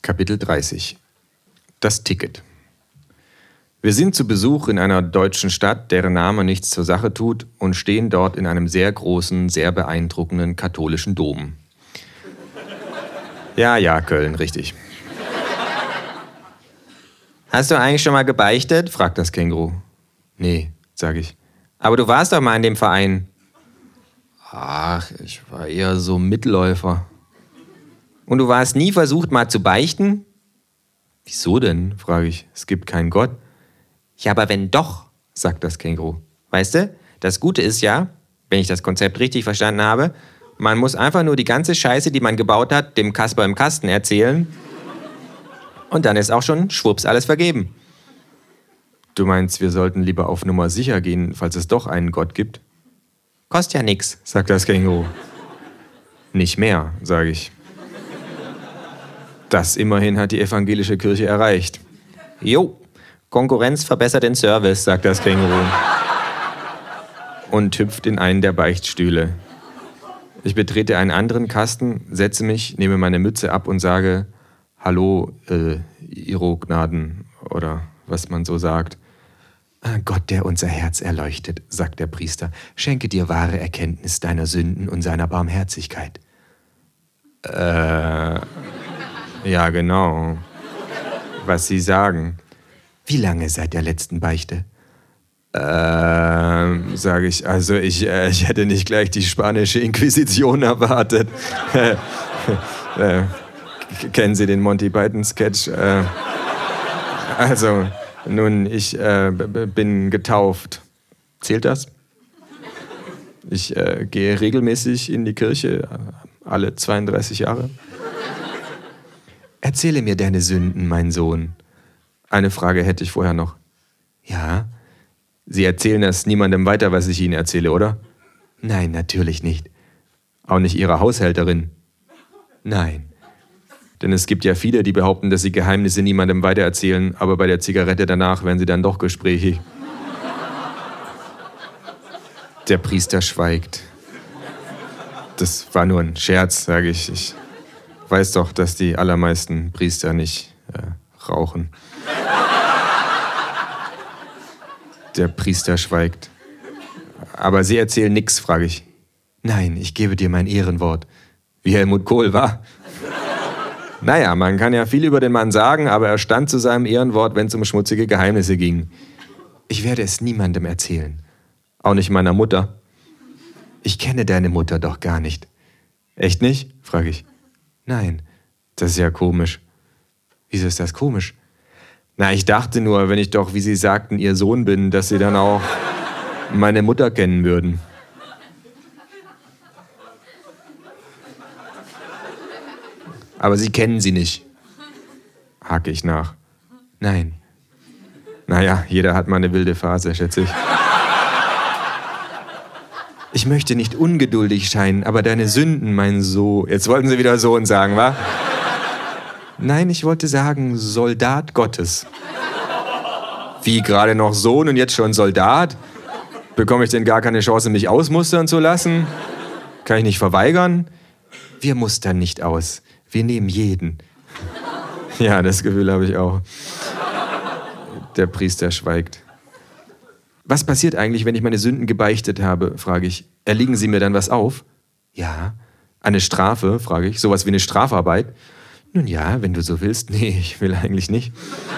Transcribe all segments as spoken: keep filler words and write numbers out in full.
Kapitel dreißig. Das Ticket. Wir sind zu Besuch in einer deutschen Stadt, deren Name nichts zur Sache tut, und stehen dort in einem sehr großen, sehr beeindruckenden katholischen Dom. Ja, ja, Köln, richtig. Hast du eigentlich schon mal gebeichtet? Fragt das Känguru. Nee, sage ich. Aber du warst doch mal in dem Verein. Ach, ich war eher so Mitläufer. Und du warst nie versucht, mal zu beichten? Wieso denn, frage ich. Es gibt keinen Gott. Ja, aber wenn doch, sagt das Känguru. Weißt du, das Gute ist ja, wenn ich das Konzept richtig verstanden habe, man muss einfach nur die ganze Scheiße, die man gebaut hat, dem Kasper im Kasten erzählen. Und dann ist auch schon schwupps alles vergeben. Du meinst, wir sollten lieber auf Nummer sicher gehen, falls es doch einen Gott gibt? Kostet ja nix, sagt das Känguru. Nicht mehr, sage ich. Das immerhin hat die evangelische Kirche erreicht. Jo, Konkurrenz verbessert den Service, sagt das Känguru. Und hüpft in einen der Beichtstühle. Ich betrete einen anderen Kasten, setze mich, nehme meine Mütze ab und sage, Hallo, äh, Ihro Gnaden, oder was man so sagt. Gott, der unser Herz erleuchtet, sagt der Priester, schenke dir wahre Erkenntnis deiner Sünden und seiner Barmherzigkeit. Äh... Ja, genau. Was Sie sagen. Wie lange seit der letzten Beichte? Ähm, sage ich, also ich, äh, ich hätte nicht gleich die spanische Inquisition erwartet. äh, kennen Sie den Monty Python-Sketch? Äh, also, nun, ich äh, b- bin getauft. Zählt das? Ich äh, gehe regelmäßig in die Kirche, alle zweiunddreißig Jahre. Erzähle mir deine Sünden, mein Sohn. Eine Frage hätte ich vorher noch. Ja? Sie erzählen das niemandem weiter, was ich Ihnen erzähle, oder? Nein, natürlich nicht. Auch nicht Ihrer Haushälterin? Nein. Denn es gibt ja viele, die behaupten, dass sie Geheimnisse niemandem weitererzählen, aber bei der Zigarette danach werden sie dann doch gesprächig. Der Priester schweigt. Das war nur ein Scherz, sage ich. Ich weiß doch, dass die allermeisten Priester nicht äh, rauchen. Der Priester schweigt. Aber Sie erzählen nichts, frage ich. Nein, ich gebe dir mein Ehrenwort. Wie Helmut Kohl, war. Naja, man kann ja viel über den Mann sagen, aber er stand zu seinem Ehrenwort, wenn es um schmutzige Geheimnisse ging. Ich werde es niemandem erzählen. Auch nicht meiner Mutter. Ich kenne deine Mutter doch gar nicht. Echt nicht? Frage ich. Nein, das ist ja komisch. Wieso ist das komisch? Na, ich dachte nur, wenn ich doch, wie Sie sagten, Ihr Sohn bin, dass Sie dann auch meine Mutter kennen würden. Aber Sie kennen sie nicht. Hake ich nach. Nein. Naja, jeder hat mal eine wilde Phase, schätze ich. Ich möchte nicht ungeduldig scheinen, aber deine Sünden, mein Sohn... Jetzt wollten Sie wieder Sohn sagen, wa? Nein, ich wollte sagen, Soldat Gottes. Wie, gerade noch Sohn und jetzt schon Soldat? Bekomme ich denn gar keine Chance, mich ausmustern zu lassen? Kann ich nicht verweigern? Wir mustern nicht aus. Wir nehmen jeden. Ja, das Gefühl habe ich auch. Der Priester schweigt. Was passiert eigentlich, wenn ich meine Sünden gebeichtet habe, frage ich. Erliegen Sie mir dann was auf? Ja. Eine Strafe, frage ich. Sowas wie eine Strafarbeit? Nun ja, wenn du so willst. Nee, ich will eigentlich nicht.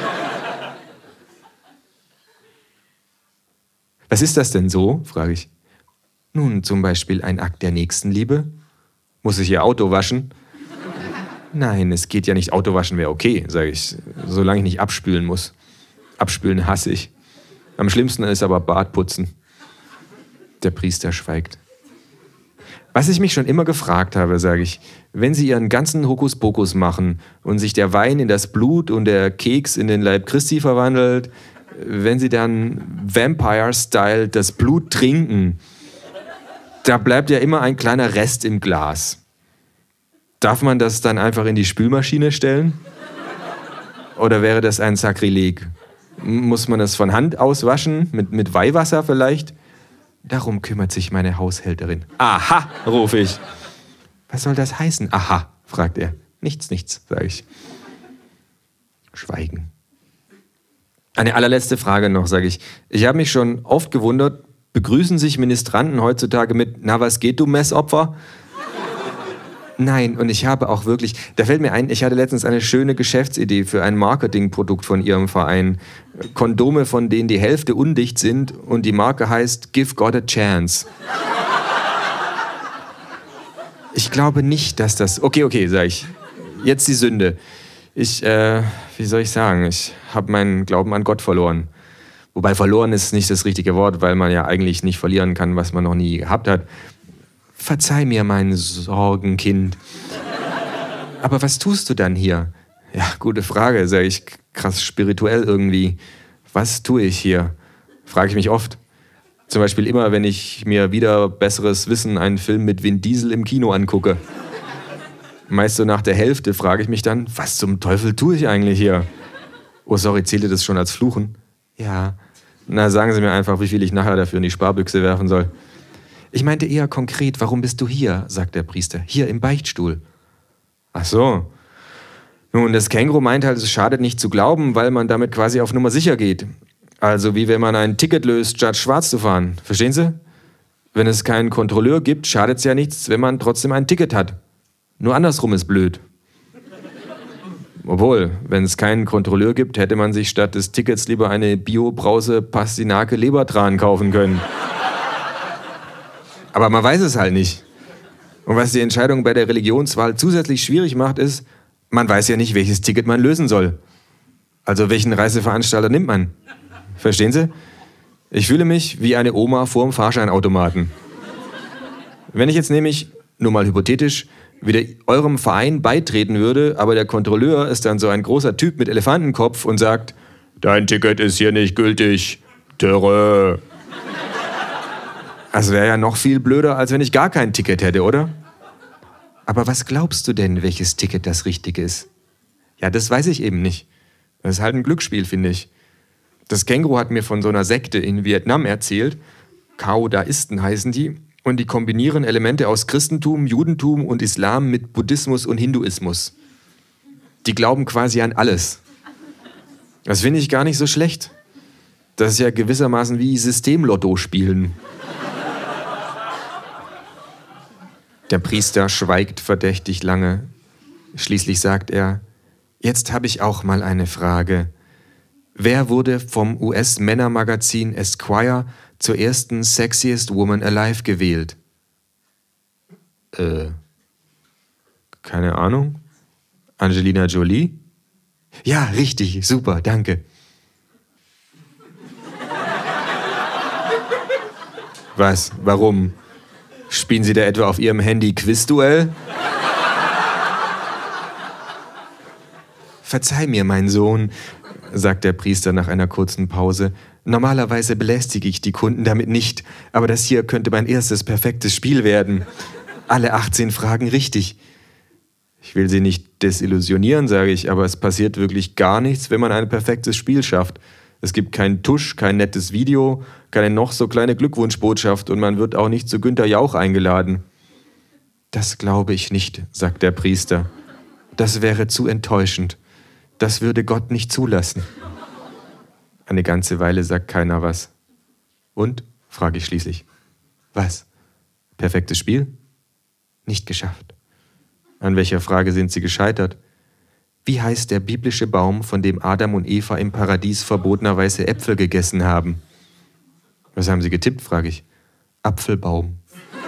Was ist das denn so, frage ich. Nun, zum Beispiel ein Akt der Nächstenliebe. Muss ich Ihr Auto waschen? Nein, es geht ja nicht. Autowaschen wäre okay, sage ich, solange ich nicht abspülen muss. Abspülen hasse ich. Am schlimmsten ist aber Bartputzen. Der Priester schweigt. Was ich mich schon immer gefragt habe, sage ich, wenn Sie Ihren ganzen Hokuspokus machen und sich der Wein in das Blut und der Keks in den Leib Christi verwandelt, wenn Sie dann Vampire-Style das Blut trinken, da bleibt ja immer ein kleiner Rest im Glas. Darf man das dann einfach in die Spülmaschine stellen? Oder wäre das ein Sakrileg? Muss man das von Hand auswaschen? Mit, mit Weihwasser vielleicht? Darum kümmert sich meine Haushälterin. Aha, rufe ich. Was soll das heißen? Aha, fragt er. Nichts, nichts, sage ich. Schweigen. Eine allerletzte Frage noch, sage ich. Ich habe mich schon oft gewundert, begrüßen sich Ministranten heutzutage mit „Na, was geht, du Messopfer?" Nein, und ich habe auch wirklich, da fällt mir ein, ich hatte letztens eine schöne Geschäftsidee für ein Marketingprodukt von Ihrem Verein. Kondome, von denen die Hälfte undicht sind und die Marke heißt Give God a Chance. Ich glaube nicht, dass das... Okay, okay, sage ich. Jetzt die Sünde. Ich, äh, wie soll ich sagen, ich habe meinen Glauben an Gott verloren. Wobei verloren ist nicht das richtige Wort, weil man ja eigentlich nicht verlieren kann, was man noch nie gehabt hat. Verzeih mir, mein Sorgenkind. Aber was tust du dann hier? Ja, gute Frage, sage ich, krass spirituell irgendwie. Was tue ich hier? Frage ich mich oft. Zum Beispiel immer, wenn ich mir wieder besseres Wissen einen Film mit Vin Diesel im Kino angucke. Meist so nach der Hälfte frage ich mich dann, was zum Teufel tue ich eigentlich hier? Oh, sorry, zählte das schon als Fluchen? Ja. Na, sagen Sie mir einfach, wie viel ich nachher dafür in die Sparbüchse werfen soll. Ich meinte eher konkret, warum bist du hier, sagt der Priester, hier im Beichtstuhl. Ach so. Nun, das Känguru meint halt, es schadet nicht zu glauben, weil man damit quasi auf Nummer sicher geht. Also wie wenn man ein Ticket löst, statt schwarz zu fahren. Verstehen Sie? Wenn es keinen Kontrolleur gibt, schadet es ja nichts, wenn man trotzdem ein Ticket hat. Nur andersrum ist blöd. Obwohl, wenn es keinen Kontrolleur gibt, hätte man sich statt des Tickets lieber eine Bio-Brause Pastinake Lebertran kaufen können. Aber man weiß es halt nicht. Und was die Entscheidung bei der Religionswahl zusätzlich schwierig macht, ist, man weiß ja nicht, welches Ticket man lösen soll. Also welchen Reiseveranstalter nimmt man? Verstehen Sie? Ich fühle mich wie eine Oma vor dem Fahrscheinautomaten. Wenn ich jetzt nämlich, nur mal hypothetisch, wieder eurem Verein beitreten würde, aber der Kontrolleur ist dann so ein großer Typ mit Elefantenkopf und sagt, dein Ticket ist hier nicht gültig. Törö. Also wäre ja noch viel blöder, als wenn ich gar kein Ticket hätte, oder? Aber was glaubst du denn, welches Ticket das Richtige ist? Ja, das weiß ich eben nicht. Das ist halt ein Glücksspiel, finde ich. Das Känguru hat mir von so einer Sekte in Vietnam erzählt. Kaodaisten heißen die. Und die kombinieren Elemente aus Christentum, Judentum und Islam mit Buddhismus und Hinduismus. Die glauben quasi an alles. Das finde ich gar nicht so schlecht. Das ist ja gewissermaßen wie Systemlotto spielen. Der Priester schweigt verdächtig lange. Schließlich sagt er, jetzt habe ich auch mal eine Frage. Wer wurde vom U S-Männermagazin Esquire zur ersten Sexiest Woman Alive gewählt? Äh, keine Ahnung. Angelina Jolie? Ja, richtig, super, danke. Was, warum? Spielen Sie da etwa auf Ihrem Handy Quizduell? Verzeih mir, mein Sohn, sagt der Priester nach einer kurzen Pause. Normalerweise belästige ich die Kunden damit nicht, aber das hier könnte mein erstes perfektes Spiel werden. Alle achtzehn Fragen richtig. Ich will Sie nicht desillusionieren, sage ich, aber es passiert wirklich gar nichts, wenn man ein perfektes Spiel schafft. Es gibt keinen Tusch, kein nettes Video, keine noch so kleine Glückwunschbotschaft und man wird auch nicht zu Günther Jauch eingeladen. Das glaube ich nicht, sagt der Priester. Das wäre zu enttäuschend. Das würde Gott nicht zulassen. Eine ganze Weile sagt keiner was. Und? Frage ich schließlich. Was? Perfektes Spiel? Nicht geschafft. An welcher Frage sind Sie gescheitert? Wie heißt der biblische Baum, von dem Adam und Eva im Paradies verbotenerweise Äpfel gegessen haben? Was haben Sie getippt, frage ich. Apfelbaum.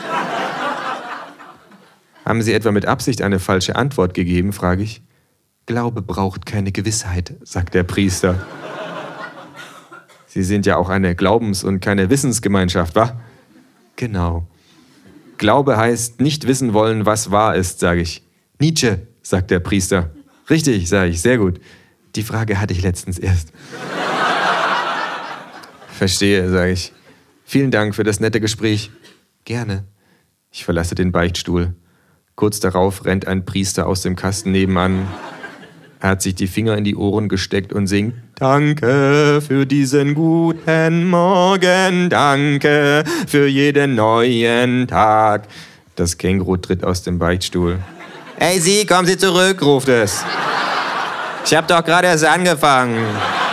Haben Sie etwa mit Absicht eine falsche Antwort gegeben, frage ich. Glaube braucht keine Gewissheit, sagt der Priester. Sie sind ja auch eine Glaubens- und keine Wissensgemeinschaft, wa? Genau. Glaube heißt nicht wissen wollen, was wahr ist, sage ich. Nietzsche, sagt der Priester. Richtig, sage ich, sehr gut. Die Frage hatte ich letztens erst. Verstehe, sage ich. Vielen Dank für das nette Gespräch. Gerne. Ich verlasse den Beichtstuhl. Kurz darauf rennt ein Priester aus dem Kasten nebenan. Er hat sich die Finger in die Ohren gesteckt und singt: Danke für diesen guten Morgen, danke für jeden neuen Tag. Das Känguru tritt aus dem Beichtstuhl. Hey Sie, kommen Sie zurück, ruft es. Ich habe doch gerade erst angefangen.